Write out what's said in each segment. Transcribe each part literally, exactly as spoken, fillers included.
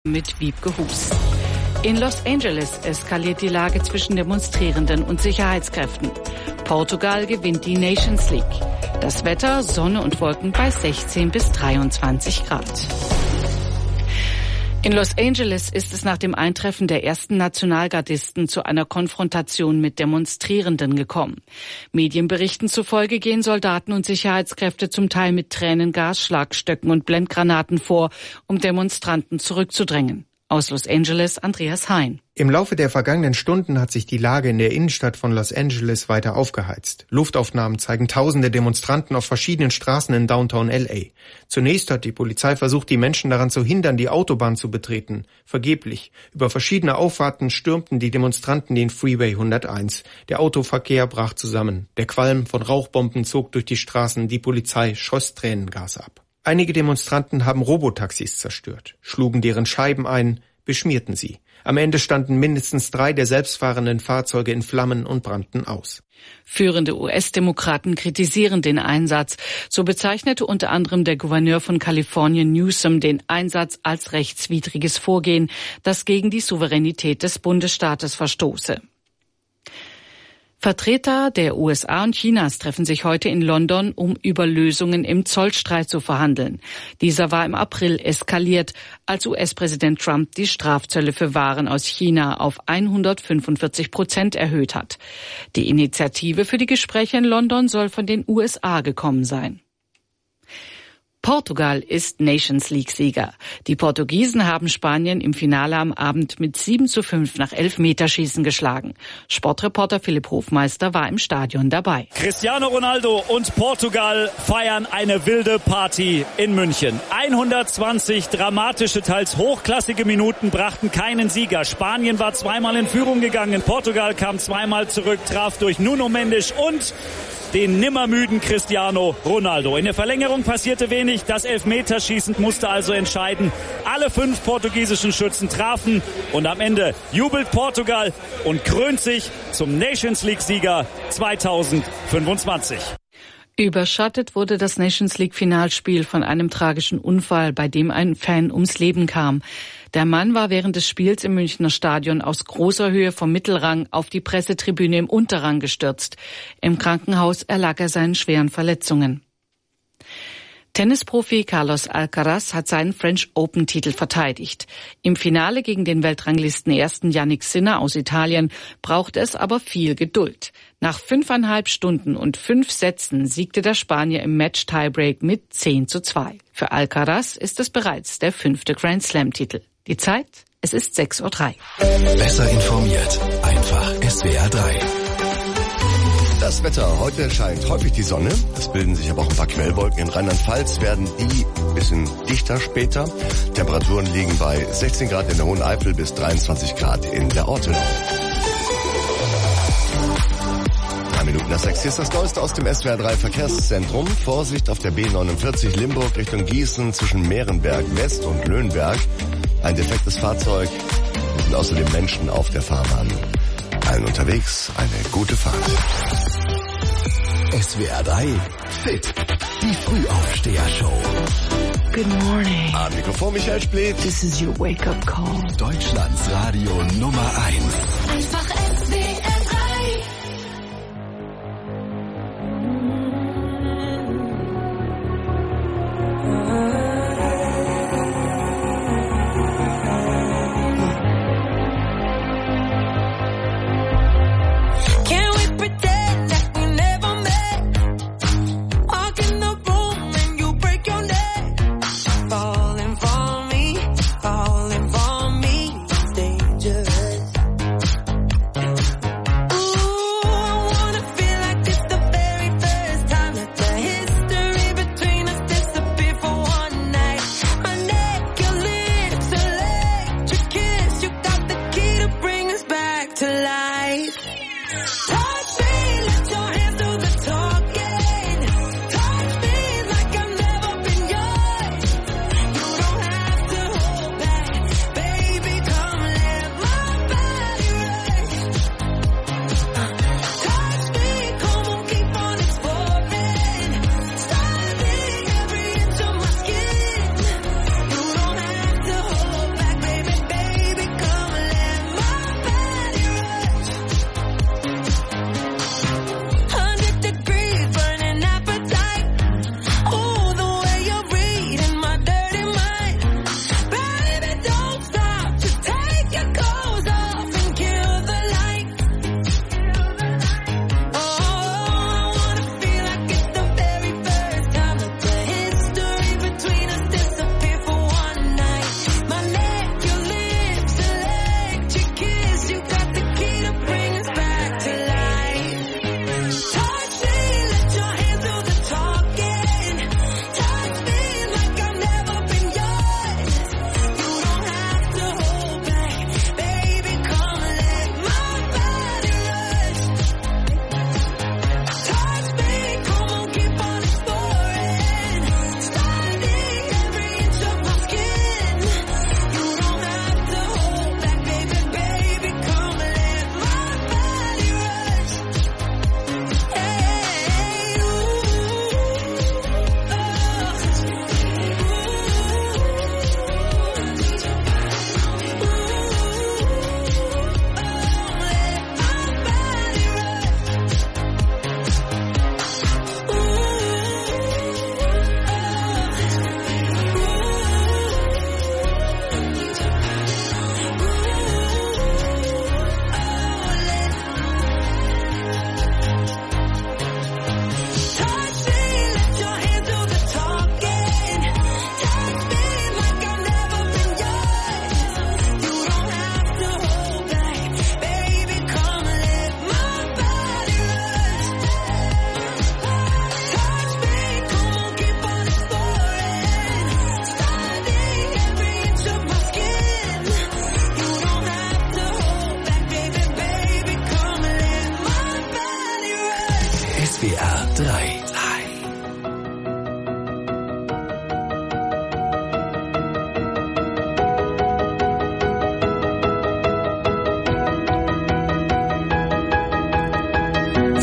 Mit Wiebke Hus. In Los Angeles eskaliert die Lage zwischen Demonstrierenden und Sicherheitskräften. Portugal gewinnt die Nations League. Das Wetter, Sonne und Wolken bei sechzehn bis dreiundzwanzig Grad. In Los Angeles ist es nach dem Eintreffen der ersten Nationalgardisten zu einer Konfrontation mit Demonstrierenden gekommen. Medienberichten zufolge gehen Soldaten und Sicherheitskräfte zum Teil mit Tränengas, Schlagstöcken und Blendgranaten vor, um Demonstranten zurückzudrängen. Aus Los Angeles, Andreas Hein. Im Laufe der vergangenen Stunden hat sich die Lage in der Innenstadt von Los Angeles weiter aufgeheizt. Luftaufnahmen zeigen tausende Demonstranten auf verschiedenen Straßen in Downtown L A. Zunächst hat die Polizei versucht, die Menschen daran zu hindern, die Autobahn zu betreten. Vergeblich. Über verschiedene Auffahrten stürmten die Demonstranten den Freeway hunderteins. Der Autoverkehr brach zusammen. Der Qualm von Rauchbomben zog durch die Straßen. Die Polizei schoss Tränengas ab. Einige Demonstranten haben Robotaxis zerstört, schlugen deren Scheiben ein, beschmierten sie. Am Ende standen mindestens drei der selbstfahrenden Fahrzeuge in Flammen und brannten aus. Führende U S-Demokraten kritisieren den Einsatz. So bezeichnete unter anderem der Gouverneur von Kalifornien Newsom den Einsatz als rechtswidriges Vorgehen, das gegen die Souveränität des Bundesstaates verstoße. Vertreter der U S A und Chinas treffen sich heute in London, um über Lösungen im Zollstreit zu verhandeln. Dieser war im April eskaliert, als U S-Präsident Trump die Strafzölle für Waren aus China auf hundertfünfundvierzig Prozent erhöht hat. Die Initiative für die Gespräche in London soll von den U S A gekommen sein. Portugal ist Nations League-Sieger. Die Portugiesen haben Spanien im Finale am Abend mit sieben zu fünf nach Elfmeterschießen geschlagen. Sportreporter Philipp Hofmeister war im Stadion dabei. Cristiano Ronaldo und Portugal feiern eine wilde Party in München. hundertzwanzig dramatische, teils hochklassige Minuten brachten keinen Sieger. Spanien war zweimal in Führung gegangen. Portugal kam zweimal zurück, traf durch Nuno Mendes und den nimmermüden Cristiano Ronaldo. In der Verlängerung passierte wenig. Das Elfmeterschießen musste also entscheiden. Alle fünf portugiesischen Schützen trafen und am Ende jubelt Portugal und krönt sich zum Nations League-Sieger zweitausendfünfundzwanzig. Überschattet wurde das Nations League-Finalspiel von einem tragischen Unfall, bei dem ein Fan ums Leben kam. Der Mann war während des Spiels im Münchner Stadion aus großer Höhe vom Mittelrang auf die Pressetribüne im Unterrang gestürzt. Im Krankenhaus erlag er seinen schweren Verletzungen. Tennisprofi Carlos Alcaraz hat seinen French Open-Titel verteidigt. Im Finale gegen den Weltranglistenersten Jannik Sinner aus Italien brauchte es aber viel Geduld. Nach fünfeinhalb Stunden und fünf Sätzen siegte der Spanier im Match-Tiebreak mit zehn zu zwei. Für Alcaraz ist es bereits der fünfte Grand-Slam-Titel. Die Zeit? Es ist sechs Uhr drei. Besser informiert. Einfach S W R drei. Das Wetter. Heute scheint häufig die Sonne. Es bilden sich aber auch ein paar Quellwolken. In Rheinland-Pfalz werden die ein bisschen dichter später. Temperaturen liegen bei sechzehn Grad in der Hohen Eifel bis dreiundzwanzig Grad in der Ortenau. Drei Minuten nach sechs. Hier ist das Neueste aus dem S W R drei Verkehrszentrum. Vorsicht auf der B neunundvierzig Limburg Richtung Gießen zwischen Mehrenberg West und Löhnberg. Ein defektes Fahrzeug. Es sind außerdem Menschen auf der Fahrbahn. Allen unterwegs eine gute Fahrt. S W R drei Fit. Die Frühaufsteher-Show. Good morning. Am Mikrofon Michael Splet. This is your wake-up call. Deutschlands Radio Nummer eins. Einfach S W R drei.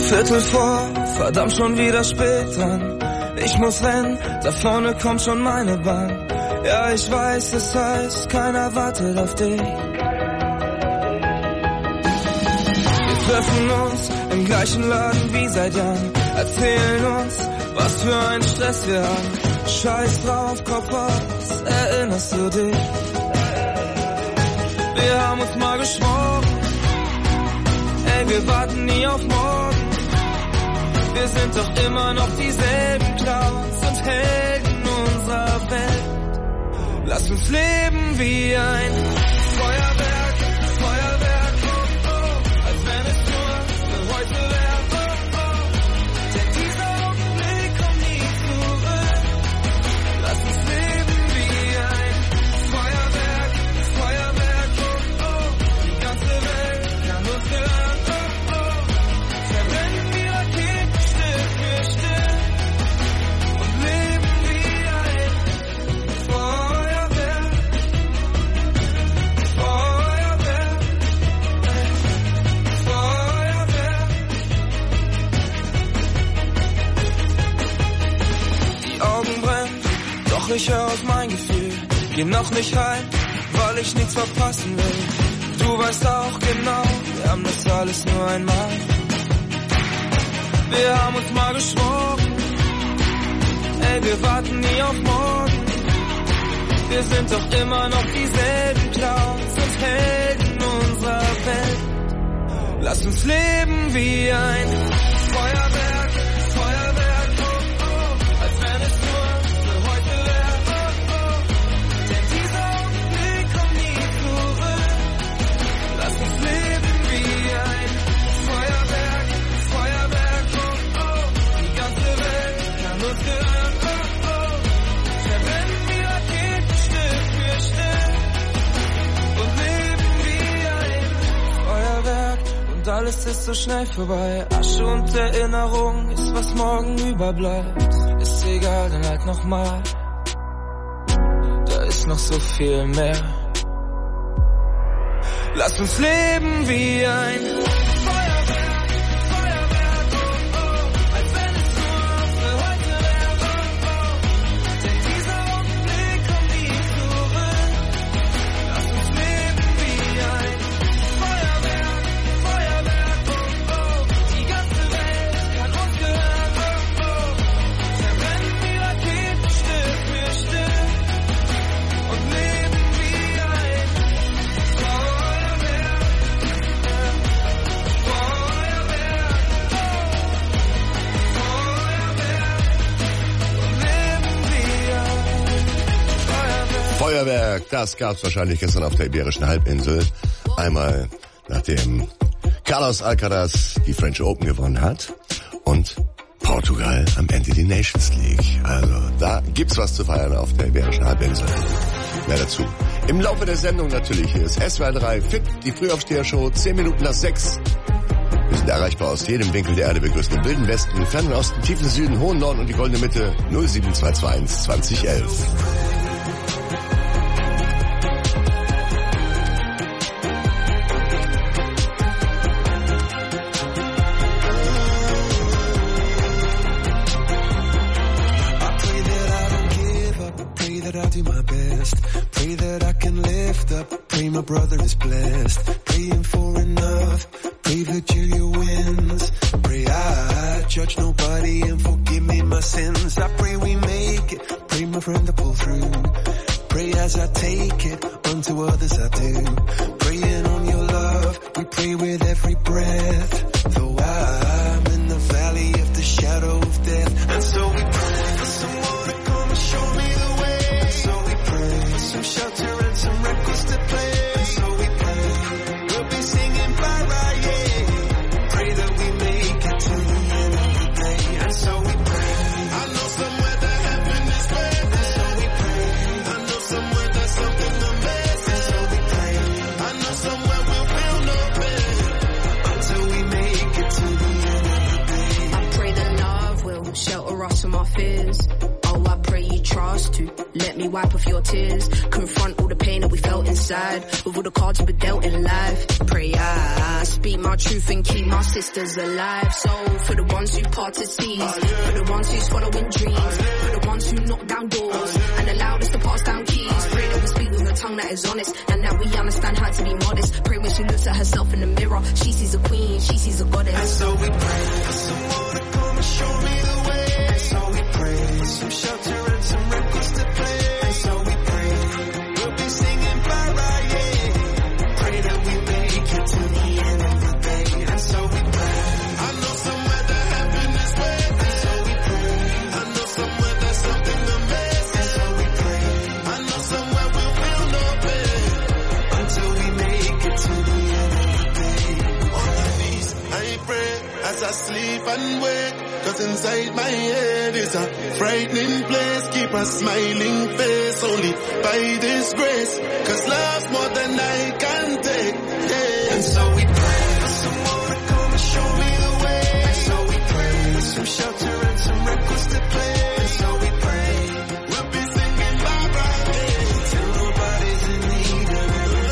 Viertel vor, verdammt schon wieder spät dran. Ich muss rennen, da vorne kommt schon meine Bahn. Ja, ich weiß, es heißt, keiner wartet auf dich. Wir treffen uns im gleichen Laden wie seit Jahren. Erzählen uns, was für ein Stress wir haben. Scheiß drauf, Kopf aus, erinnerst du dich? Wir haben uns mal geschworen, ey, wir warten nie auf morgen. Wir sind doch immer noch dieselben Clowns und Helden unserer Welt. Lass uns leben wie ein Feuerwerk, Feuerwerk, oh, oh, als wenn es nur für heute wäre, oh, oh. Denn dieser Augenblick kommt nie zurück. Lass uns leben wie ein Feuerwerk, Feuerwerk, oh, oh. Die ganze Welt kann uns hören, oh, oh. Verbrennen die Raketen still für still und leben wie ein Feuerwerk, Feuerwerk, Feuerwerk. Die Augen brennen, doch ich hör auf mein Gefühl. Geh noch nicht rein, weil ich nichts verpassen will. Du weißt auch genau, wir haben das alles nur einmal. Wir haben uns mal geschworen, ey, wir warten nie auf morgen. Wir sind doch immer noch dieselben Clowns und Helden unserer Welt. Lass uns leben wie ein Feuerwerk, Feuerwerk, oh, oh, als wenn es nur für heute wäre, oh, oh. Denn dieser Augenblick kommt nie zurück. Lass uns leben wie ein Feuerwerk, Feuerwerk, oh, oh. Die ganze Welt kann uns gehören, oh, oh. Verbrennen die Raketen still für still und leben wie ein Feuerwerk. Und alles ist so schnell vorbei. Asche und Erinnerung ist, was morgen überbleibt. Ist egal, dann halt nochmal. Da ist noch so viel mehr. Lass uns leben wie ein Feuerwerk, Feuerwerk, oh, oh, als wenn es nur für heute wäre, oh, oh. Denn dieser Augenblick kommt nie zurück. Lass uns leben wie ein Feuerwerk, Feuerwerk, oh, oh. Die ganze Welt kann uns gehören, oh, oh. Verbrennen die Raketen still für still und leben wie ein Feuerwerk, Feuerwerk, oh, Feuerwerk und leben wie ein Feuerwerk. Feuerwerk, das gab's wahrscheinlich gestern auf der Iberischen Halbinsel. Einmal nachdem Carlos Alcaraz die French Open gewonnen hat und Portugal am Ende die Nations League. Also da gibt's was zu feiern auf der Iberischen Halbinsel. Mehr dazu im Laufe der Sendung natürlich. Hier ist S W R drei Fit, die Frühaufsteher-Show, zehn Minuten nach sechs. Wir sind erreichbar aus jedem Winkel der Erde. Wir grüßen den wilden Westen, fernen Osten, tiefen Süden, hohen Norden und die goldene Mitte. null sieben zwei zwei eins zwanzig elf. I pray that I don't give up. Pray that I do my best. Pray that I can lift up. Pray my brother is blessed. Praying for enough. Pray Virginia wins. Pray I judge nobody and forgive me my sins. I pray we make it. Pray my friend to pull through. Pray as I take it. Unto others I do. Praying on your love. We pray with every breath. Though I'm in the valley of the shadow of death. And so we pray for someone to come and show me the way. And so we pray for some shelter and some records to play. And so we pray we'll be singing bye bye, yeah. Pray that we make it to the end of the day. And so we pray. I know somewhere that heaven is waiting. And so we pray. I know somewhere there's something amazing. And so we pray. I know somewhere we'll feel no pain until we make it to the end of the day. I pray that love will shelter us from our fears. Oh, I pray you try cross to let me wipe off your tears. Confront all the pain that we felt inside, with all the cards we were dealt in life. Pray I, I speak my truth and keep my sisters alive. So for the ones who parted seas, for the ones who's following dreams, for the ones who knock down doors and allowed us to pass down keys. Pray that we speak with a tongue that is honest and that we understand how to be modest. Pray when she looks at herself in the mirror, she sees a queen, she sees a goddess. And so we pray for someone to come and show me the way. And so we pray some shelter and some records to play. And so we pray we'll be singing bye bye, yeah. Pray that we make it to the end of the day. And so we pray. I know somewhere that happiness waits. And so we pray. I know somewhere there's something to miss. And so we pray. I know somewhere we'll feel no pain until we make it to the end of the day. On my knees, I pray as I sleep and wake. Cause inside my head is a frightening place. Keep a smiling face only by this grace. Cause love's more than I can take, yeah. And so we pray for someone to come and show me the way. And so we pray for some shelter and some records to play. And so we pray we'll be singing bye bye, yeah, till nobody's in need of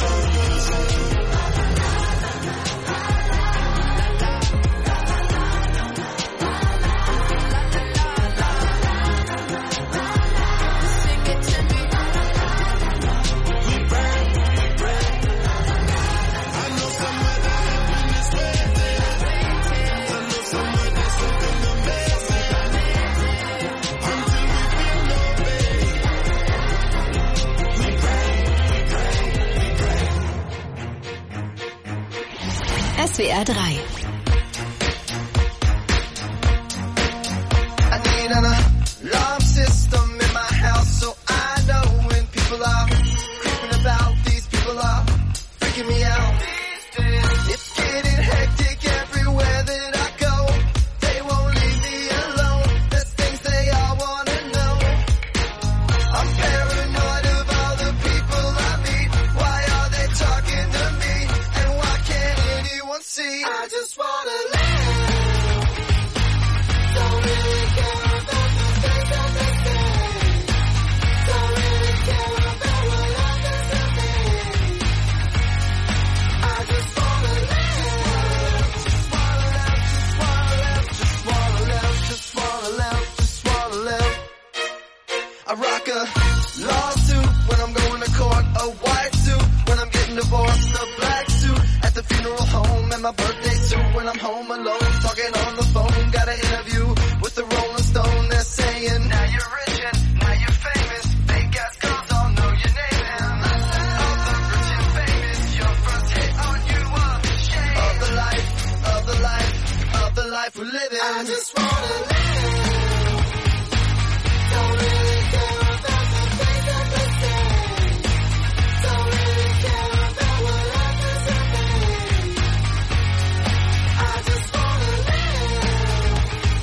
S W R drei. I need an alarm system in my house so I know when people are creeping about. These people are freaking me out. It's getting hectic everywhere that I go. They won't leave me alone. There's things they all wanna know. I'm paranoid of all the people I meet. Why are they talking to me? And why can't anyone see? I just wanna live. Don't really care about the things that they say. Don't really care about what others are saying. I just wanna live. Just wanna live, just wanna live, just wanna live, just wanna live, just wanna live. I rock a lawsuit when I'm going to court, a white suit when I'm getting divorced, a black suit at the funeral home, and my birthday suit when I'm home alone, talking on the phone. Got an interview with the Rolling Stone. They're saying, now you're rich and now you're famous. Fake ass girls all know your name. And all the rich and famous, your first hit on you are shame of the life, of the life, of the life we're living. I just wanna live. Don't really care about the things that they say. Don't really care about what others are saying. I just wanna live.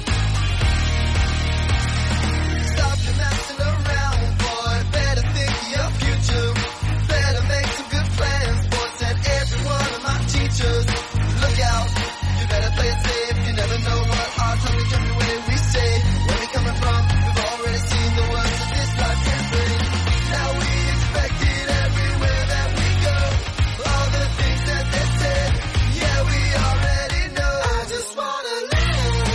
Stop your messing around, boy. Better think of your future. Better make some good plans, boy. Said every one of my teachers. Look out, you better play it safe. You never know what our tongue can do when we say. Where we coming from, we've already seen the worst of this life can bring. Now we expect it everywhere that we go. All the things that they said, yeah, we already know. I just wanna live.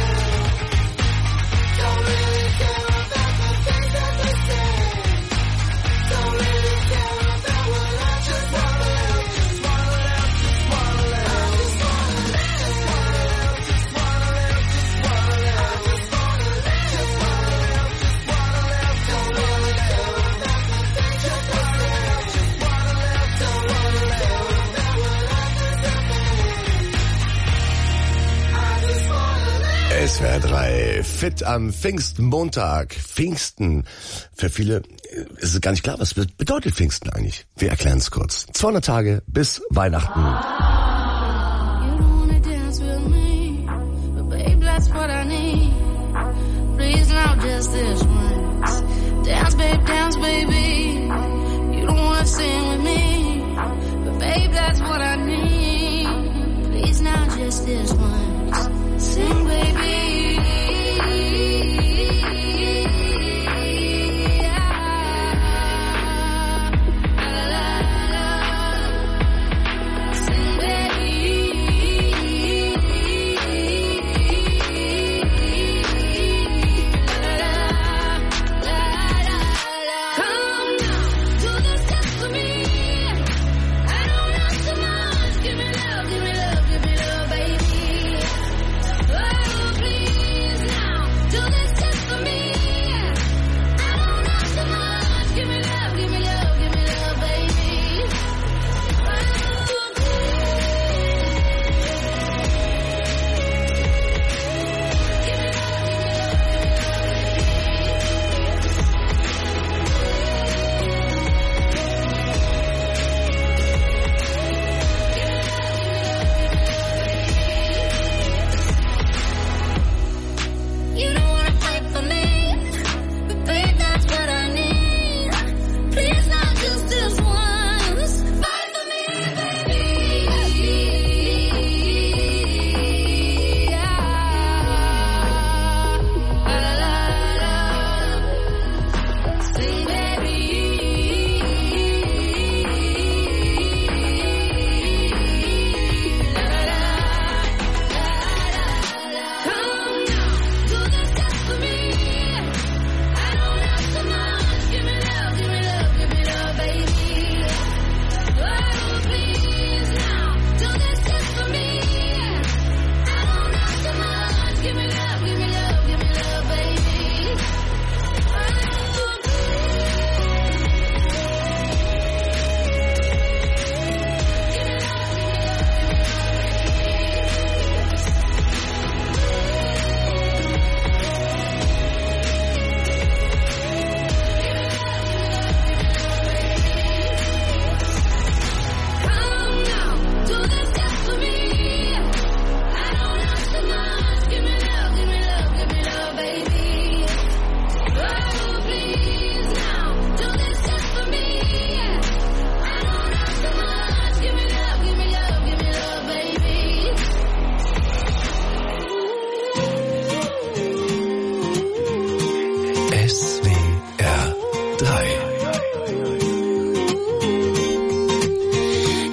Don't really care about the things that they say. Don't really care about what I just wanna live. Just wanna live, just wanna live. I just wanna live. Just wanna live, just wanna live, just wanna live. I just wanna live. Just wanna live, just wanna live. Don't really care about the things that they say. Just wanna live, don't really care about what others are saying. I just wanna live. S W R drei, fit am Pfingstmontag. Pfingsten. Für viele äh, ist es gar nicht klar, was bedeutet Pfingsten eigentlich. Wir erklären es kurz. zweihundert Tage bis Weihnachten. You don't wanna dance with me, but babe, that's what I need. Please now just this once. Dance, babe, dance, baby. You don't wanna sing with me, but babe, that's what I need. Please now just this once. Sing, baby. Yeah.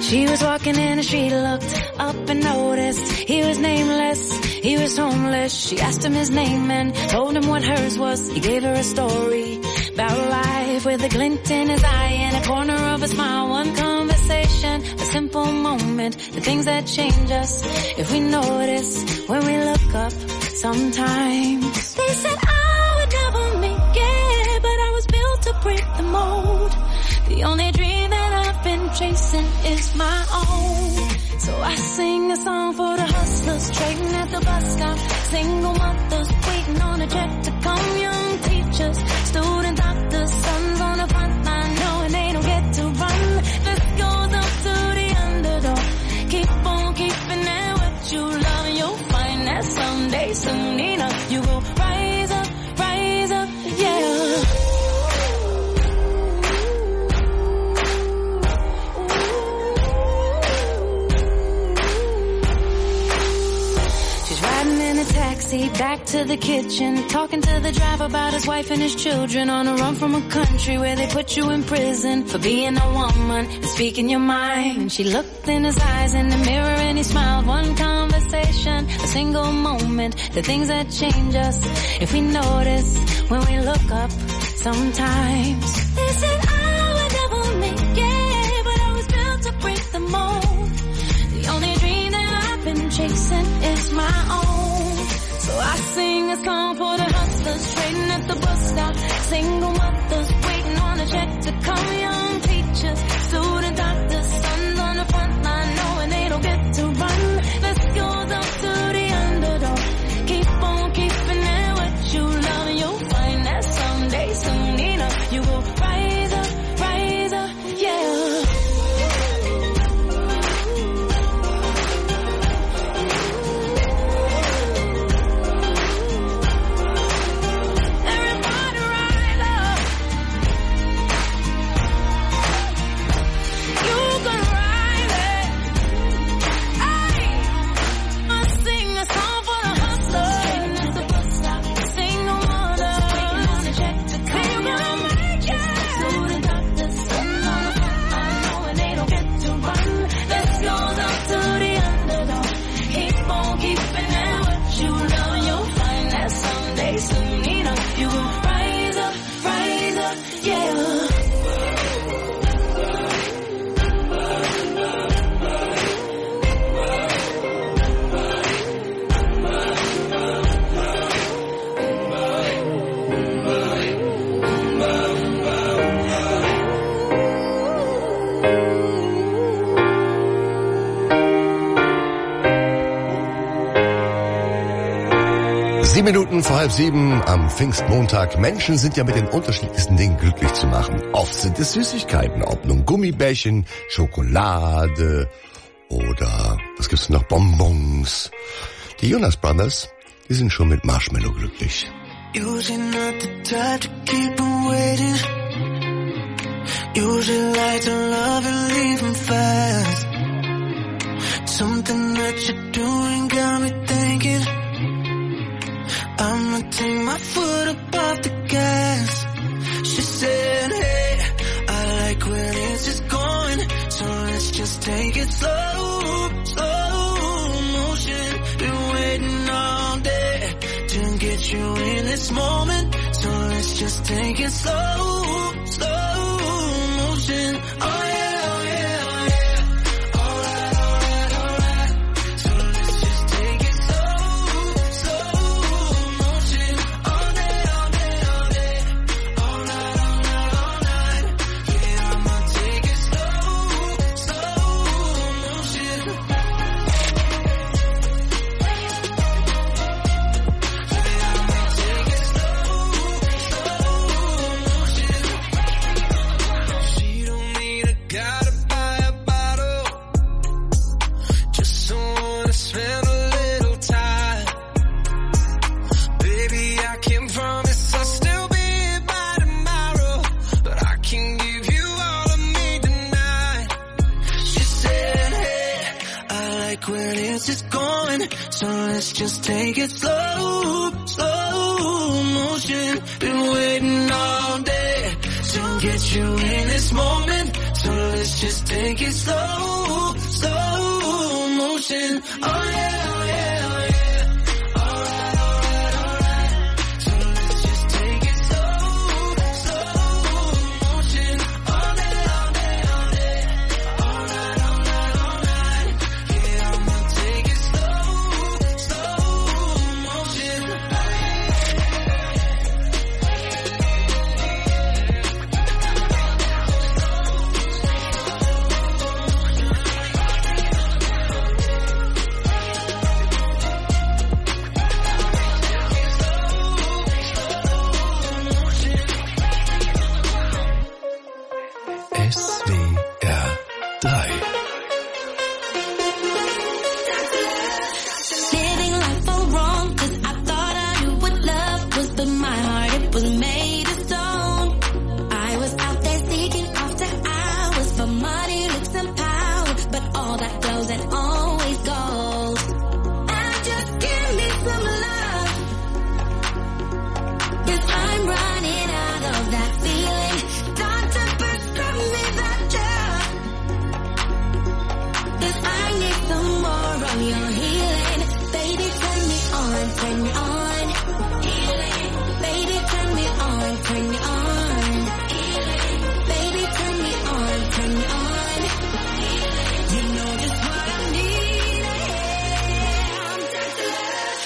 She was walking in and she looked up and noticed he was nameless, he was homeless. She asked him his name and told him what hers was. He gave her a story about life with a glint in his eye and a corner of a smile. One conversation, a simple moment, the things that change us if we notice when we look up sometimes. They said I would never make it, but I was built to break the mold. The only dream that I've been chasing is my own. So I sing a song for the hustlers trading at the bus stop, single mothers waiting on a check to come, young teachers, student doctors, sons on the front line knowing they don't get to run. This goes up to the underdog. Keep on keeping at what you love and you'll find that someday, soon enough, you will rise up, rise up, yeah. Taxi back to the kitchen, talking to the driver about his wife and his children, on a run from a country where they put you in prison for being a woman and speaking your mind. And she looked in his eyes in the mirror and he smiled. One conversation, a single moment, the things that change us if we notice when we look up sometimes. They said I would never make it, but I was built to break the mold. The only dream that I've been chasing is my own. So I sing a song for the hustlers trading at the bus stop, single mothers waiting on a check to come, young teachers, student doctors, sons on the front line knowing they don't get to run. This goes up to the underdog. Keep on keeping at what you love and you'll find that someday, soon enough, you will rise up, rise up, yeah. Sieben Minuten vor halb sieben am Pfingstmontag. Menschen sind ja mit den unterschiedlichsten Dingen glücklich zu machen. Oft sind es Süßigkeiten, ob nun Gummibärchen, Schokolade oder was gibt's noch, Bonbons. Die Jonas Brothers, die sind schon mit Marshmallow glücklich. Usually not the type to keep them waiting. Usually like to love and leave them fast. Something that you're doing got me thinking I'ma take my foot up off the gas. She said, hey, I like when it's just going, so let's just take it slow, slow motion. Been waiting all day to get you in this moment, so let's just take it slow, slow motion. Oh yeah, oh yeah, oh yeah. Alright, alright, alright. So let's just take it slow, slow motion. All day, all day, all day. All night, all night, all night. Yeah, I'ma take it slow, slow motion. She don't need a guy to buy a bottle, just someone to spend a little time. Baby, I can promise I'll still be here by tomorrow, but I can give you all of me tonight. She said, hey, I like when it's just going, so let's just take it slow, slow motion. Been waiting all day to get you in this moment, so let's just take it slow, motion. Oh yeah, oh yeah, oh yeah. Alright, alright, alright. So let's just take it slow, slow motion. All day, all day, all day. Alright, alright, alright. Yeah, I'ma take it slow, slow motion. S W R drei. Living life all wrong, 'cause I thought I knew what love was, but my heart, it was made of stone. I was out there seeking after hours for money, looks and power, but all that goes and always goes. And just give me some love, 'cause I'm running out of that feeling. Doctor, prescribe me that drug, 'cause I need some more of your healing. Baby, turn me on, turn me on. Healing. Baby, turn me on, turn me on. Healing. Baby, turn me on, turn me on. Healing. You know just what I need. Yeah, I'm Doctor Love.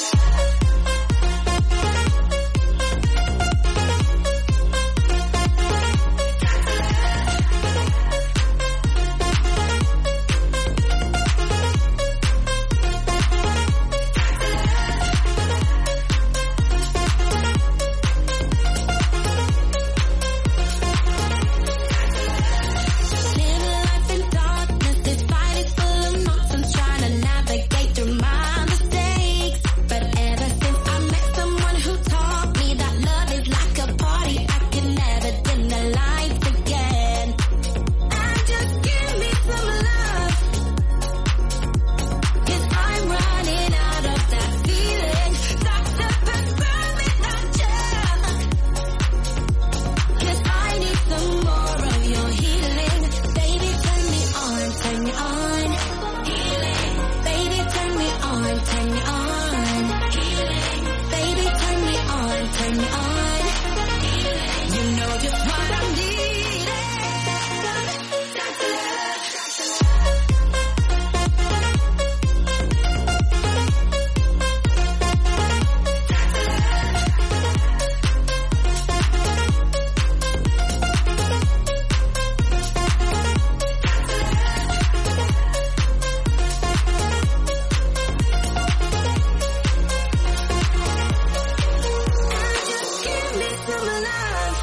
Living life in darkness, this fight is full of nonsense, trying to navigate through my mistakes. But ever since I met someone who taught me that love is like a party, I can never dim the lights again. And just give me some love, 'cause I'm running out of that feeling. Doctor, prescribe me that drug, 'cause I need some more of your healing. Baby, turn me on, turn me on. Healing. Baby, turn me on, turn me on. Healing. Baby, turn me on, turn me on. Healing. You know just what I need. Doctor Love. Just give me some love,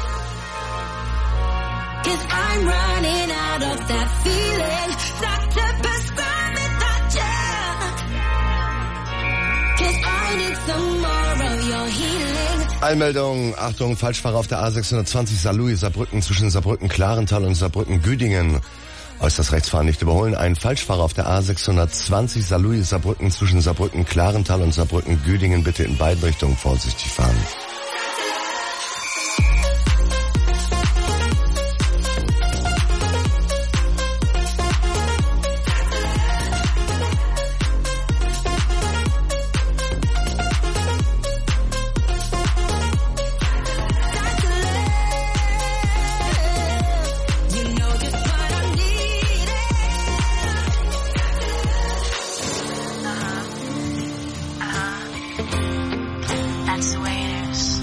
'cause I'm running out of that feeling. Doctor, prescribe me that drug, 'cause I need some more of your healing. Einmeldung, Achtung, Falschfahrer auf der A sechshundertzwanzig Saarlouis, Saarbrücken zwischen Saarbrücken-Klarental und Saarbrücken-Güdingen. Äußerst rechtsfahren nicht überholen. Ein Falschfahrer auf der A sechshundertzwanzig Saarlouis, Saarbrücken zwischen Saarbrücken-Klarental und Saarbrücken-Güdingen. Bitte in beiden Richtungen vorsichtig fahren. You know just what I need. That's the way it is.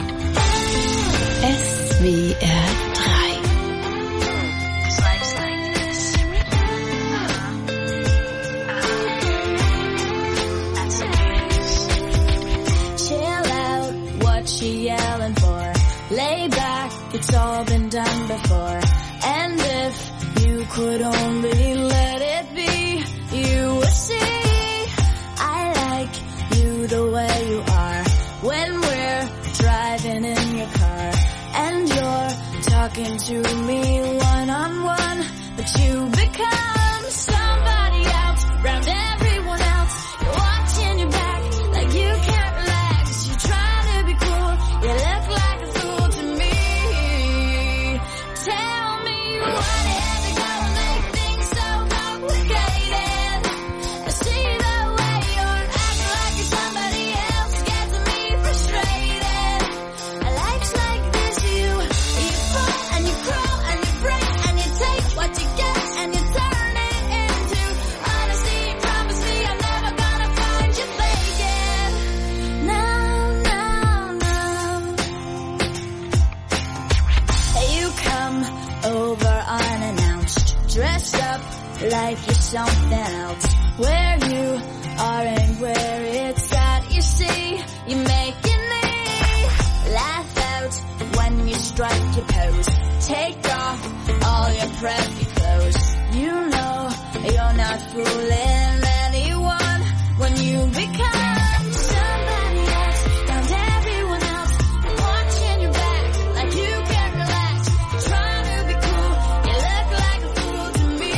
S W R drei. Life's like this. That's the way it is. Chill out, what you yelling for? Lay back, it's all been done before. And if you could only let it be, you would see I like you the way you are. When we're driving in your car and you're talking to me one on one, but you become somebody else around everyone else. You're watching your back like you can't relax. You're trying to be cool, you look like a fool to me. Tell me what is it gonna make things so complicated? I see like you're something else. Where you are and where it's at, you see, you're making me laugh out when you strike your pose. Take off all your preppy clothes. You know you're not fooling anyone when you become somebody else. Down to everyone else, watching your back like you can't relax. Trying to be cool, you look like a fool to me.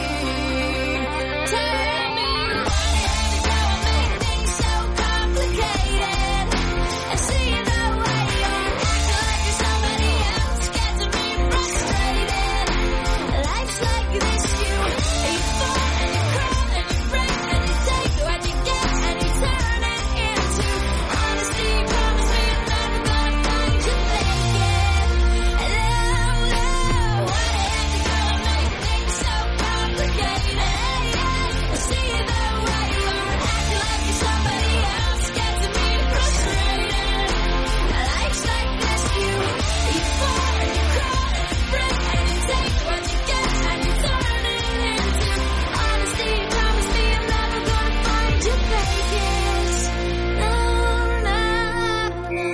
Tell me why you gotta make things so complicated. And seeing the way you're acting like you're somebody else gets me frustrated. Life's like this, you you fall and you crawl and you break and you take what you get and you turn it into honesty. You promise me you're never gonna find you thinking. No, no, why you have to go and make things so complicated? See the way you're acting like you're somebody else gets me frustrated. Life's like this, you you fall and you crawl and you break and you take what you get and you turn it into honesty. You promise me I'm never gonna find you faking. No, no, no.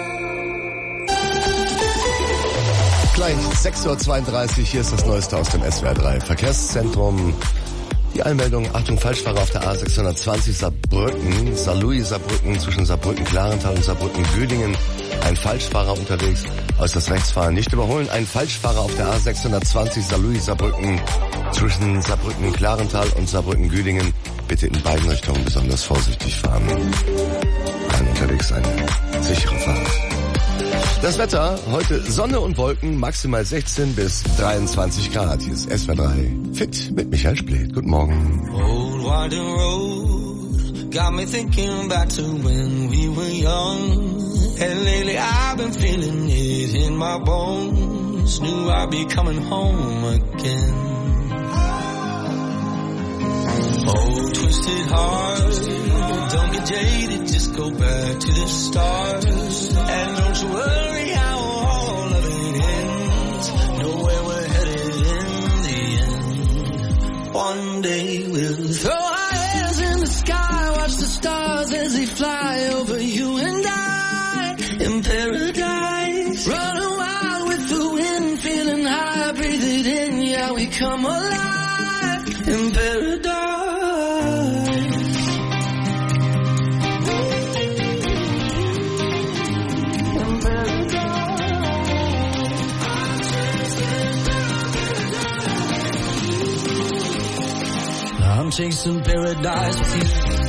Gleich sechs Uhr zweiunddreißig, hier ist das Neueste aus dem S W R drei Verkehrszentrum. Die Einmeldung, Achtung, Falschfahrer auf der A sechshundertzwanzig Saarbrücken, Saarlouis Saarbrücken, zwischen Saarbrücken-Klarental und Saarbrücken-Güdingen. Ein Falschfahrer unterwegs, äußerst Rechtsfahren nicht überholen. Ein Falschfahrer auf der A sechshundertzwanzig Saarlouis Saarbrücken, zwischen Saarbrücken-Klarental und Saarbrücken-Güdingen. Bitte in beiden Richtungen besonders vorsichtig fahren. Allen unterwegs eine sichere Fahrt. Das Wetter, heute Sonne und Wolken, maximal sechzehn bis dreiundzwanzig Grad. Hier ist S W R drei Fit mit Michael Spleth. Guten Morgen. Old winding road got me thinking back to when we were young. And lately I've been feeling it in my bones. Knew I'd be coming home again. Oh, twisted heart, don't get jaded, just go back to the start. And don't you worry how all of it ends. Know where we're headed in the end. One day we'll throw our hands in the sky, watch the stars as they fly over you and I. In paradise, running wild with the wind, feeling high, breathe it in, yeah, we come alive. In paradise. I'm chasing paradise with you.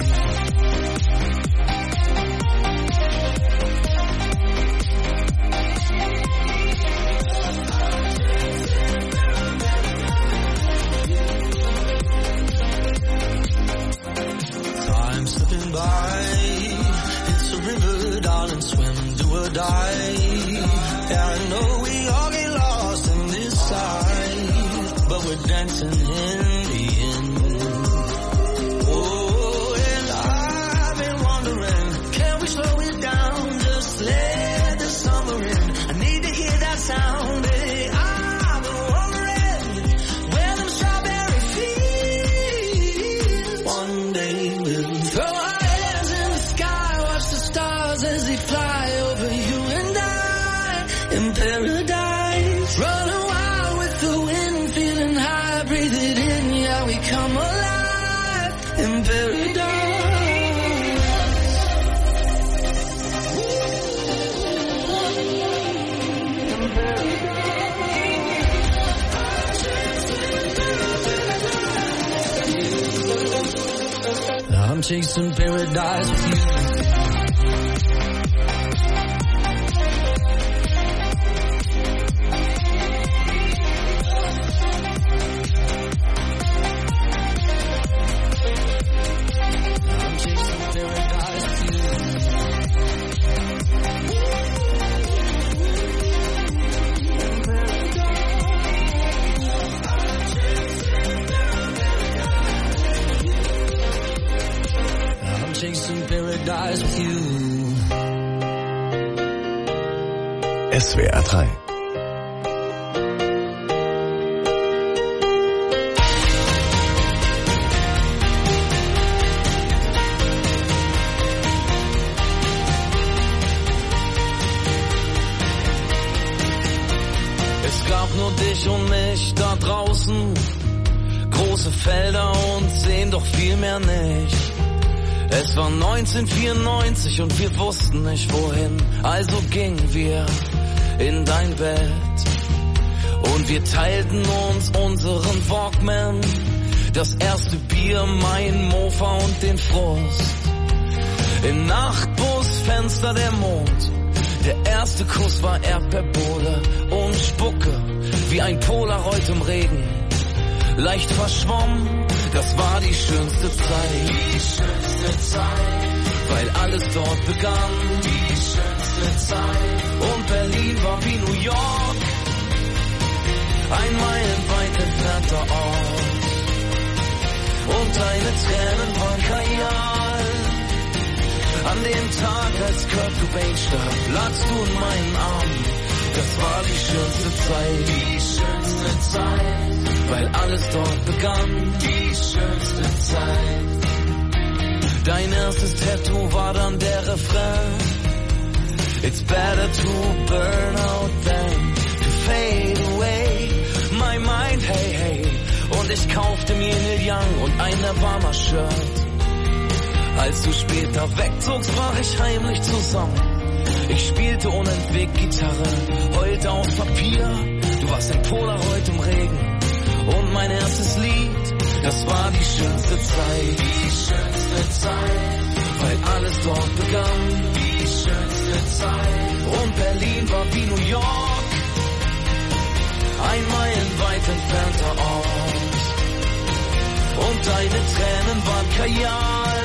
Time slipping by. It's a river, darling, swim, do or die. Yeah, I know we all get lost in this side, but we're dancing in the end. Slow it down, just let the summer in. I need to hear that sound, baby. I've been wondering where them strawberry fields. One day we'll throw our hands in the sky, watch the stars as they fly over you and I. In paradise, running wild with the wind, feeling high, breathe it in, yeah, we come alive. In paradise. I'm chasing paradise with you. I'm chasing paradise with chasing paradise with you. S W R drei. dich und mich da draußen. Große Felder und sehen doch viel mehr nicht. Es war neunzehnhundertvierundneunzig und wir wussten nicht wohin. Also gingen wir in dein Bett und wir teilten uns unseren Walkman. Das erste Bier, mein Mofa und den Frust. Im Nachtbusfenster der Mond. Der erste Kuss war Erdbeerbohle und Spucke wie ein Polaroid im Regen. Leicht verschwommen, das war die schönste Zeit. Die schönste Zeit, weil alles dort begann. Die schönste Zeit, und Berlin war wie New York, ein meilenweit entfernter Ort. Und deine Tränen waren Kajal. An dem Tag, als Kurt Cobain starb, lagst du in meinen Armen. Das war die schönste Zeit. Die schönste Zeit, weil alles dort begann. Die schönste Zeit. Dein erstes Tattoo war dann der Refrain. It's better to burn out than to fade away. My mind, hey, hey. Und ich kaufte mir Neil Young und ein Nirvana-Shirt. Als du später wegzogst, brach ich heimlich zusammen. Ich spielte unentwegt Gitarre, heulte auf Papier. Du warst ein Polaroid im Regen. Und mein erstes Lied, das war die schönste Zeit. Die schönste Zeit, weil alles dort begann. Die schönste Zeit, und Berlin war wie New York, ein meilenweit entfernter Ort. Und deine Tränen waren Kajal.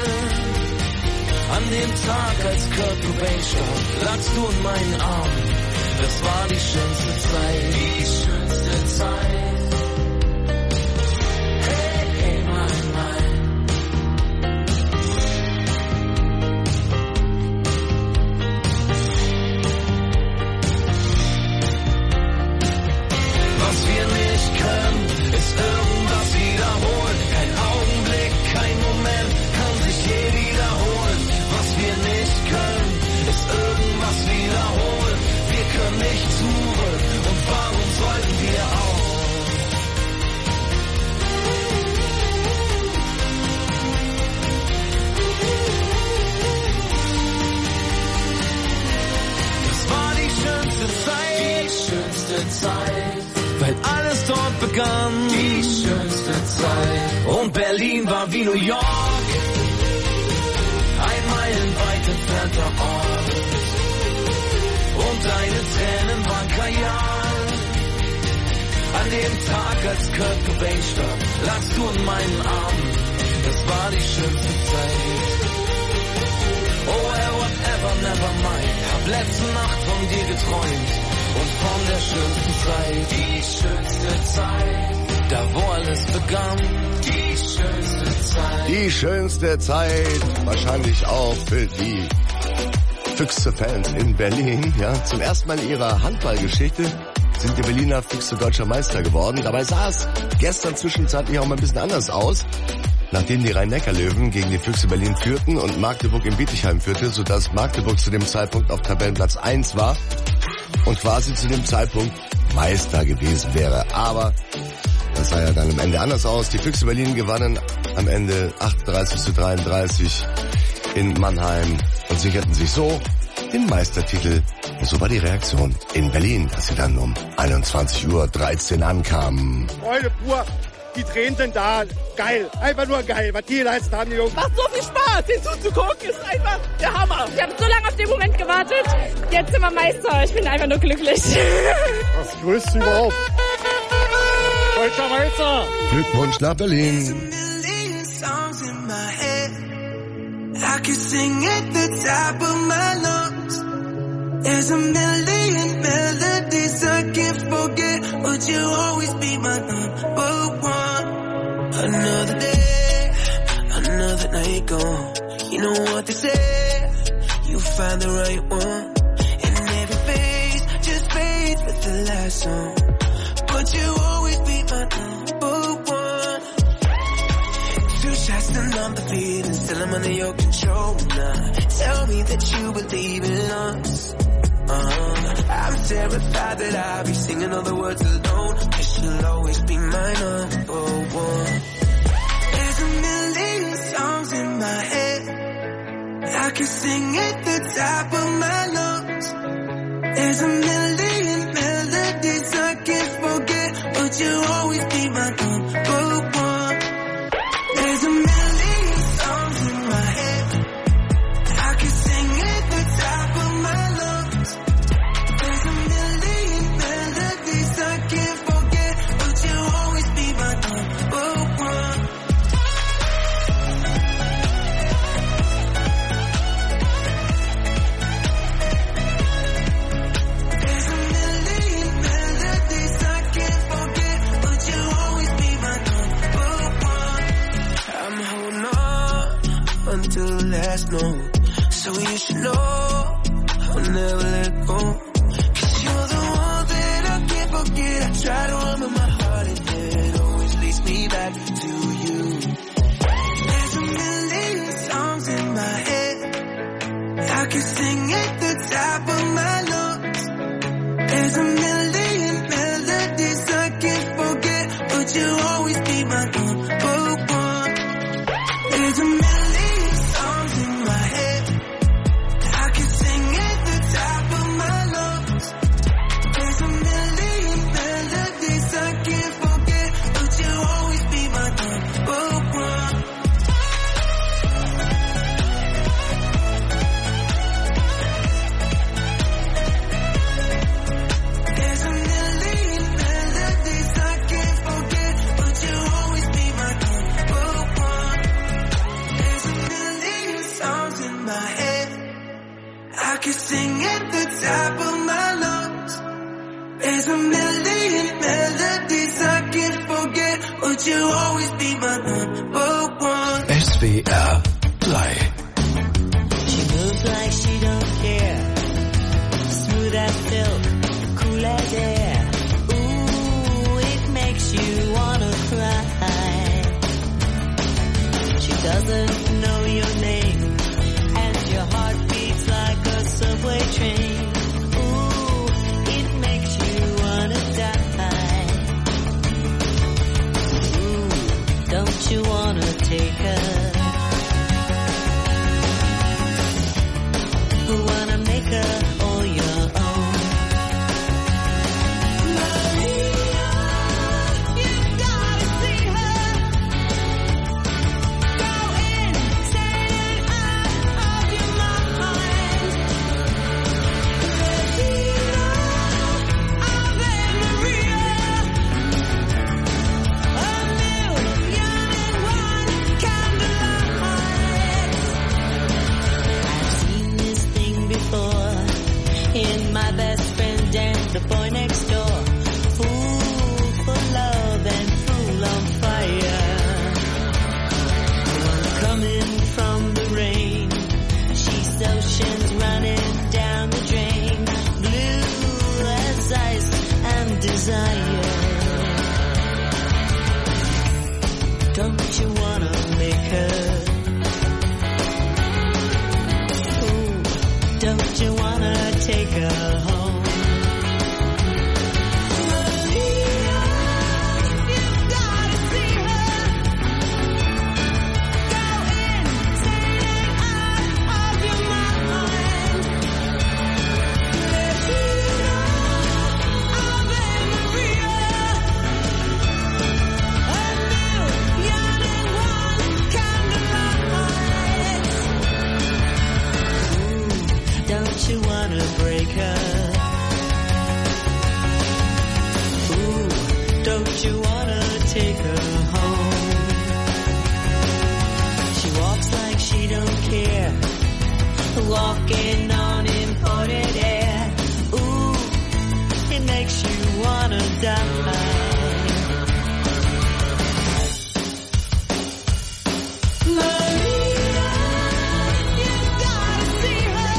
An dem Tag, als Kurt Cobain starb, lagst du in meinen Armen. Das war die schönste Zeit. Die schönste Zeit. Hey, hey, mein, mein. Was wir nicht können, ist irgendwas wiederholen. Kein Augenblick, kein Moment kann sich je wiederholen. Was wir nicht können, ist irgendwas wiederholen. Wir können nicht zurück, und warum sollten wir auch? Das war die schönste Zeit, die schönste Zeit, weil alles dort begann. Die schönste Zeit, und Berlin war wie New York, ein meilenweit entfernter Ort. Und deine Tränen waren Kajal. An dem Tag, als Kurt Cobain starb, lagst du in meinen Armen. Das war die schönste Zeit. Oh, well, whatever, never mind. Hab letzte Nacht von dir geträumt und von der schönsten Zeit. Die schönste Zeit, da wo alles begann. Die schönste Zeit. Die schönste Zeit, wahrscheinlich auch für die Füchse-Fans in Berlin. Ja, zum ersten Mal in ihrer Handballgeschichte sind die Berliner Füchse deutscher Meister geworden. Dabei sah es gestern zwischenzeitlich auch mal ein bisschen anders aus, nachdem die Rhein-Neckar-Löwen gegen die Füchse Berlin führten und Magdeburg in Bietigheim führte, sodass Magdeburg zu dem Zeitpunkt auf Tabellenplatz eins war und quasi zu dem Zeitpunkt Meister gewesen wäre. Aber das sah ja dann am Ende anders aus. Die Füchse Berlin gewannen amEnde achtunddreißig zu dreiunddreißig in Mannheim und sicherten sich so den Meistertitel. Und so war die Reaktion in Berlin, dass sie dann um einundzwanzig Uhr dreizehn ankamen. Freude pur, die Tränen sind da. Geil, einfach nur geil, was die geleistet haben, die Jungs. Macht so viel Spaß, den zuzugucken, ist einfach der Hammer. Ich habe so lange auf den Moment gewartet, jetzt sind wir Meister, ich bin einfach nur glücklich. Das Größte überhaupt. Deutscher Meister. Glückwunsch nach Berlin. I could sing at the top of my lungs. There's a million melodies I can't forget, but you'll always be my number one. Another day, another night gone. You know what they say, you find the right one. And every phase just fades with the last song, but you'll always be my number one. Two shots to numb the feeling, still I'm under your control now. Tell me that you believe in us. Uh, I'm terrified that I'll be singing all the words alone. 'Cause you'll always be my number one. There's a million songs in my head. I can sing at the top of my lungs. There's a million melodies I can't forget, but you'll always be my number one. There's a million songs in my head. I can sing at the top of my lungs. There's a million melodies I can't forget, but you'll always be my number one. There's a million melodies I can't forget, but you'll always be my number one. I'm holding on until the last note. So you should know I'll never let go. 'Cause you're the one that I can't forget. I try to run, but my heart is dead. Always leads me back to you. There's a million songs in my head. I can sing at the top of my lungs. There's a million melodies I can't forget, but you'll always be my number one. There's a million songs in my head. I can sing at the top of my lungs. There's a million melodies I can't forget, but you'll always be my number one. There's a million melodies I can't forget, but you'll always be my number one. There's a million songs in my head. I can sing at the top of my lungs. There's a million melodies I can't forget, but you'll always be my number one. S W R drei. She moves like she don't care. Smooth as silk, cool as air. Ooh, it makes you wanna cry. She doesn't know your name, and your heart beats like a subway train. Ooh, it makes you wanna die. Ooh, don't you wanna take her? Wanna make her all your own. Maria, you gotta see her. Go insane out of your mind. Regina, Ave Maria. A million and one candlelight. I've seen this thing before in my best friend and the boy next door. Fool for love and fool on fire. One coming from the rain. She's oceans running down the drain. Blue as ice and desire. Don't you wanna make her? Ooh, don't you wanna take her home? Maria, you gotta see her. Go insane out of your mind. Regina, Ave Maria. A million and one candlelight. Ooh, don't you wanna break her? Ooh, don't you wanna take her home? She walks like she don't care, walking on imported air. Ooh, it makes you wanna die. Maria, you gotta see her.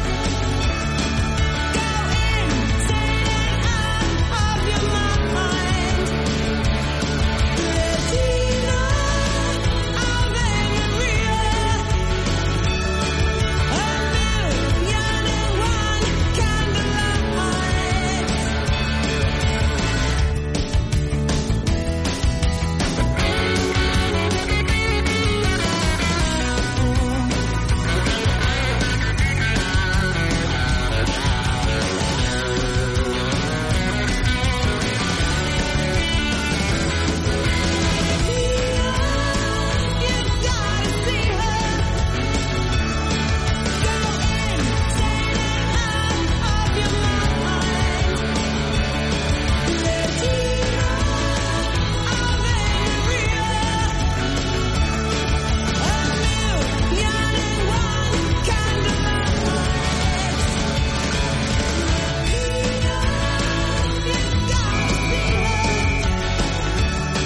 Go insane out of your mind. Regina, Ave Maria. A million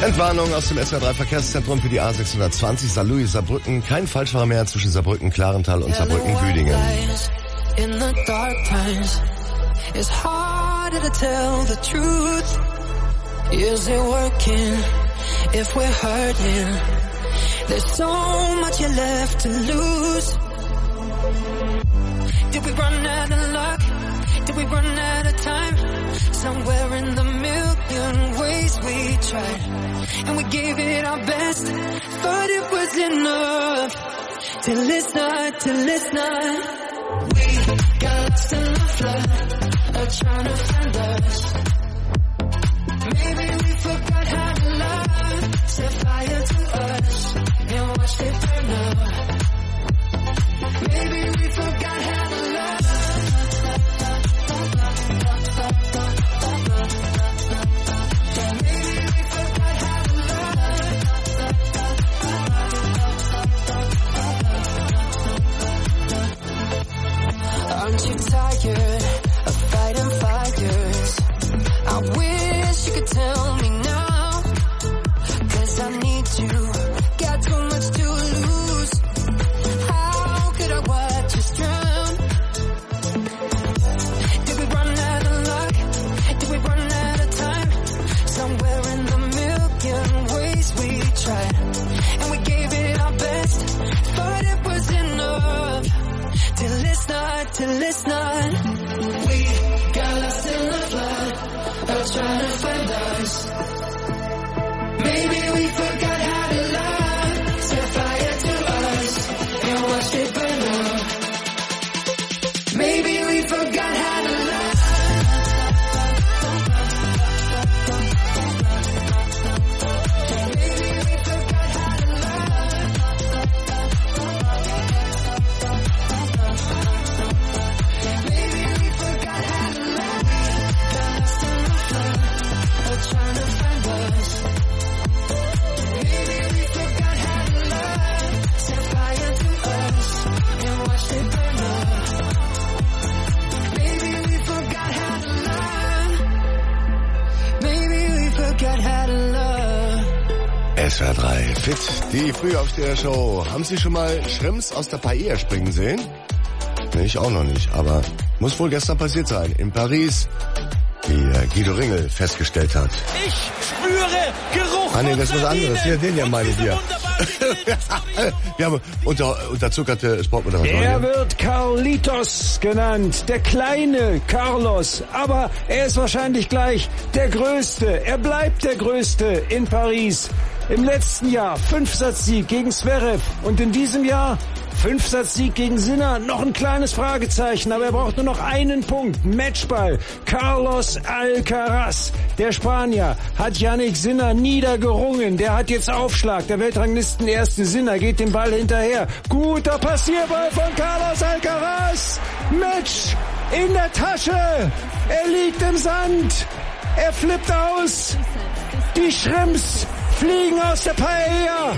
Entwarnung aus dem S W R drei Verkehrszentrum für die A sechshundertzwanzig Saarlouis Saarbrücken. Kein Falschfahrer mehr zwischen Saarbrücken, Klarental und Saarbrücken-Büdingen. In the dark times, it's harder to tell the truth. Is it working if we're hurting? There's so much you left to lose. Did we run out of luck? Did we run out of time? Somewhere in the million ways we tried, and we gave it our best, thought it was enough. Till it's not, till it's not. We got lost in the flood of trying to find us. Maybe we forgot how to love. Set fire to us and watched it burn up. Maybe we forgot how to love. Aren't you tired of fighting fires? I wish you could tell me now, 'cause I need you, got too much to lose. How could I watch us drown? Did we run out of luck? Did we run out of time? Somewhere in the million ways we tried, and we gave it our best, thought it was enough. Till it's not, till it's not. We got lost in the flood of trying to find us. Maybe we forgot how to love. Set fire to us and watched it burn up. Maybe we forgot how to love. Maybe we forgot how to love. Maybe we forgot how to love. Got lost in the flood of trying to find us. Maybe we forgot how to love. Set fire to us and watched it burn up. Maybe we forgot how to love. Maybe we forgot how to love. S W R drei Fit, die Frühaufsteher-Show. Haben Sie schon mal Schrimps aus der Paella springen sehen? Nee, ich auch noch nicht, aber muss wohl gestern passiert sein. In Paris, wie äh, Guido Ringel festgestellt hat. Ich spüre Geruch. Ah nee, das ist was Sardinen. anderes. Hier, den ja meine wir. Wir haben unter, unterzuckerte Sportmoderatoren. Er wird Carlitos genannt, der kleine Carlos, aber er ist wahrscheinlich gleich der Größte. Er bleibt der Größte in Paris. Im letzten Jahr Fünfsatzsieg gegen Zverev und in diesem Jahr Fünfsatzsieg gegen Sinner. Noch ein kleines Fragezeichen, aber er braucht nur noch einen Punkt. Matchball. Carlos Alcaraz, der Spanier, hat Jannik Sinner niedergerungen. Der hat jetzt Aufschlag. Der Weltranglisten erste Sinner geht dem Ball hinterher. Guter Passierball von Carlos Alcaraz. Match in der Tasche. Er liegt im Sand. Er flippt aus. Die Shrimps fliegen aus der Paella.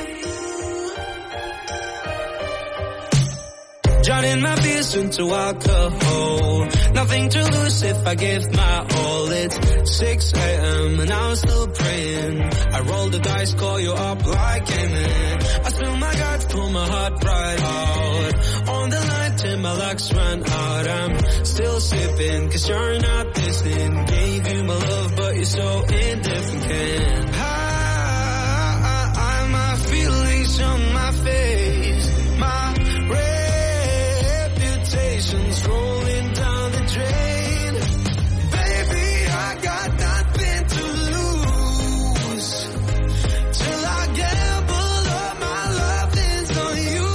Drowning my fears into alcohol. Nothing to lose if I give my all. It's six a.m. and I'm still praying. I roll the dice, call you up like amen. I spill my guts, pull my heart right out. On the line till my luck's run out. I'm still sipping, 'cause you're not listening. Gave you my love, but you're so indifferent. Can I, I, I, my feelings on my face. My reputation's rolling down the drain. Baby, I got nothing to lose. Till I gamble all my lovings on you.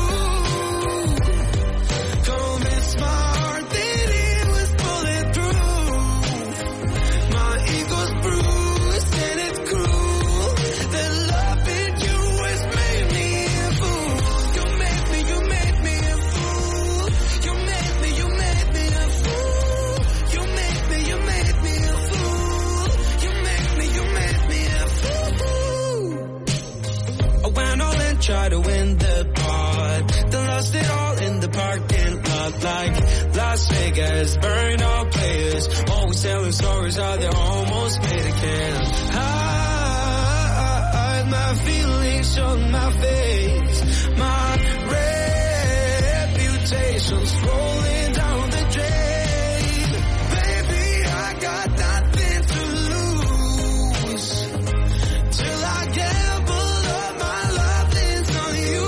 Convince my heart that it was bulletproof. My ego's bruised and it's cruel. That loving you has made me a fool. You made me, you made me a fool. You made me, you made me a fool. You made me, you made me a fool. You made me, you made me a fool. I went all in, tried to win the part. Then lost it all in the parking lot. Like Las Vegas, burned all players. Always telling stories how they almost made a can. I my feelings on my face. My reputation's rolling down the drain. Baby, I got nothing to lose till I gamble all my love is on you.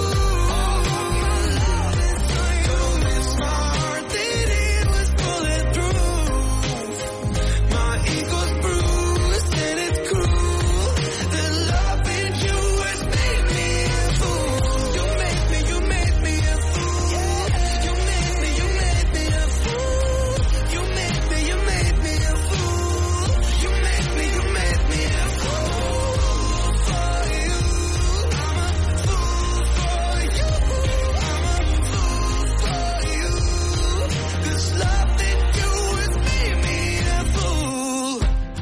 Told me smart that it was bulletproof. My ego's bruised and it's cruel. The love in you has made me a fool. You made me, you made me a fool. You made me, you made me a fool. You made me, you made me a fool. You made me, you made me a fool for you. I'm a fool for you. I'm a fool for you. This love that you has made me a fool.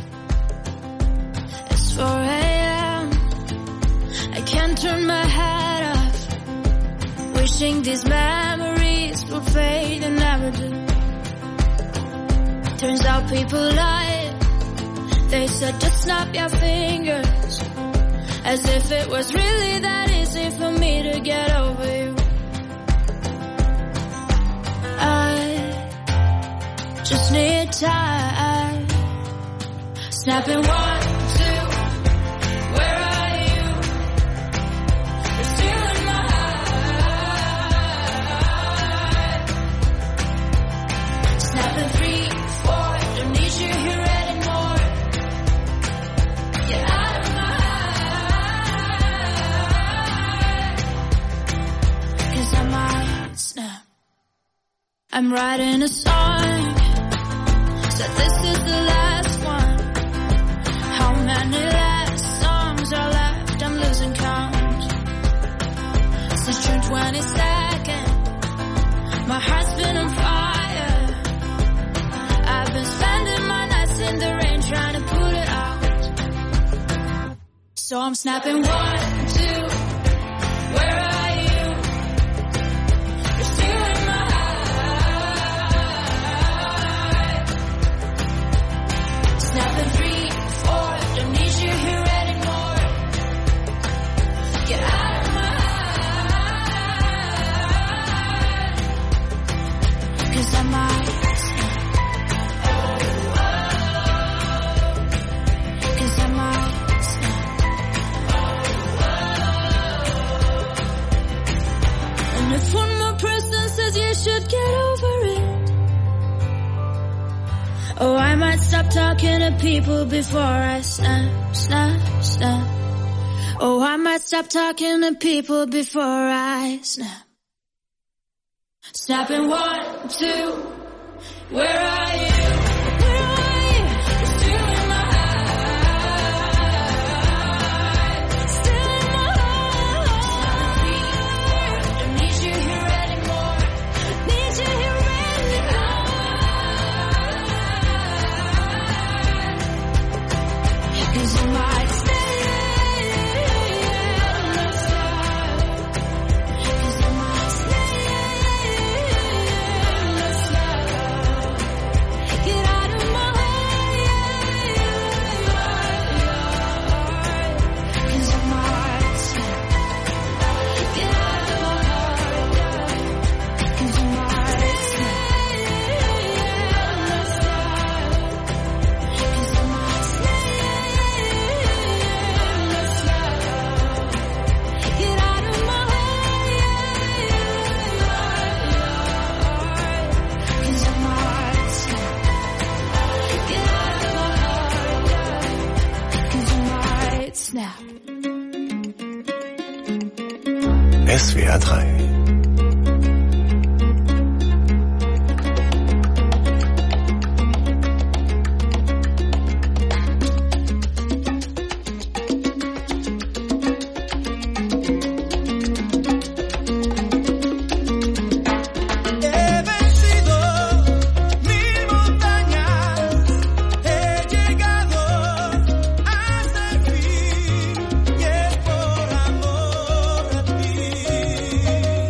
It's four a.m. I can't turn my head off. Wishing these memories would fade and never do. Turns out people lie. They said just snap your fingers. As if it was really that easy for me to get over you. I just need time. Snapping one, two, where are you? You're still in my heart. Snapping three, four, don't need you here anymore. Get out of my heart. 'Cause I might snap. I'm writing a song. So this is the last one. How many last songs are left? I'm losing count. Since June twenty-second, my heart's been on fire. I've been spending my nights in the rain trying to put it out. So I'm snapping one, two, where are you? You're still in my heart. Snapping three, four, don't need you here anymore. Get out of my heart. 'Cause I might snap. 'Cause I might snap. And if one more person says you should get over it, oh, I might stop talking to people before I snap, snap, snap. Oh, I might stop talking to people before I snap. Snapping one, two, where are you? Where are you? You're still in my heart. Still in my heart. Don't need you here anymore. Need you here anymore. 'Cause you might stay. Cause you might stay. Get out of my head. Cause you might stay. Get out of my heart. Cause you might stay. Cause you might stay. Get out of my heart. Cause you might stay. Get out of my heart. Cause you might snap. S W R drei. He vencido mil montañas, he llegado hasta el fin y es por amor a ti.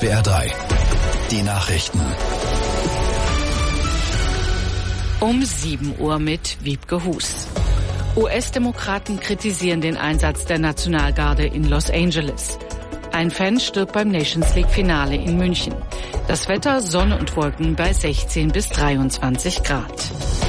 W R drei. Die Nachrichten. Um sieben Uhr mit Wiebke Hus. U S-Demokraten kritisieren den Einsatz der Nationalgarde in Los Angeles. Ein Fan stirbt beim Nations League-Finale in München. Das Wetter, Sonne und Wolken bei sechzehn bis dreiundzwanzig Grad.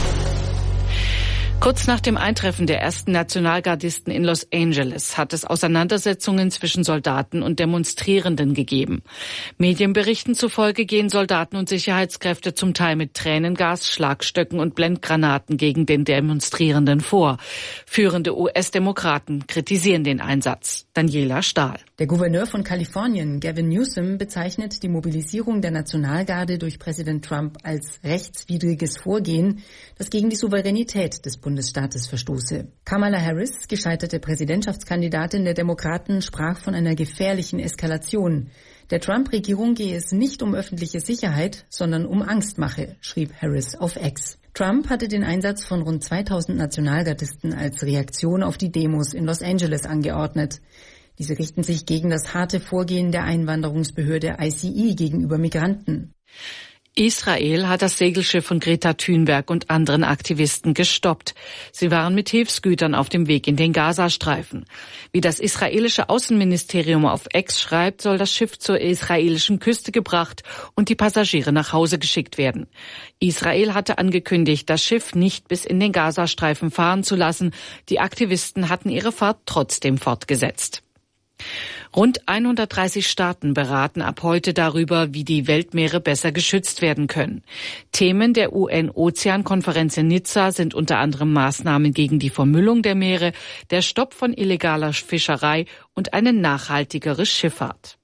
Kurz nach dem Eintreffen der ersten Nationalgardisten in Los Angeles hat es Auseinandersetzungen zwischen Soldaten und Demonstrierenden gegeben. Medienberichten zufolge gehen Soldaten und Sicherheitskräfte zum Teil mit Tränengas, Schlagstöcken und Blendgranaten gegen den Demonstrierenden vor. Führende U S-Demokraten kritisieren den Einsatz. Daniela Stahl. Der Gouverneur von Kalifornien, Gavin Newsom, bezeichnet die Mobilisierung der Nationalgarde durch Präsident Trump als rechtswidriges Vorgehen, das gegen die Souveränität des Bundesstaates verstoße. Kamala Harris, gescheiterte Präsidentschaftskandidatin der Demokraten, sprach von einer gefährlichen Eskalation. Der Trump-Regierung gehe es nicht um öffentliche Sicherheit, sondern um Angstmache, schrieb Harris auf X. Trump hatte den Einsatz von rund zweitausend Nationalgardisten als Reaktion auf die Demos in Los Angeles angeordnet. Diese richten sich gegen das harte Vorgehen der Einwanderungsbehörde I C E gegenüber Migranten. Israel hat das Segelschiff von Greta Thunberg und anderen Aktivisten gestoppt. Sie waren mit Hilfsgütern auf dem Weg in den Gazastreifen. Wie das israelische Außenministerium auf X schreibt, soll das Schiff zur israelischen Küste gebracht und die Passagiere nach Hause geschickt werden. Israel hatte angekündigt, das Schiff nicht bis in den Gazastreifen fahren zu lassen. Die Aktivisten hatten ihre Fahrt trotzdem fortgesetzt. Rund hundertdreißig Staaten beraten ab heute darüber, wie die Weltmeere besser geschützt werden können. Themen der U N-Ozeankonferenz in Nizza sind unter anderem Maßnahmen gegen die Vermüllung der Meere, der Stopp von illegaler Fischerei und eine nachhaltigere Schifffahrt.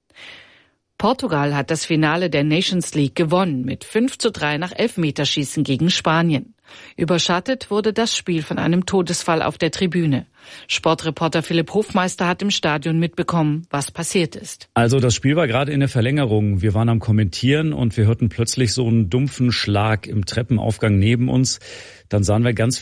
Portugal hat das Finale der Nations League gewonnen mit fünf zu drei nach Elfmeterschießen gegen Spanien. Überschattet wurde das Spiel von einem Todesfall auf der Tribüne. Sportreporter Philipp Hofmeister hat im Stadion mitbekommen, was passiert ist. Also das Spiel war gerade in der Verlängerung. Wir waren am Kommentieren und wir hörten plötzlich so einen dumpfen Schlag im Treppenaufgang neben uns. Dann sahen wir ganz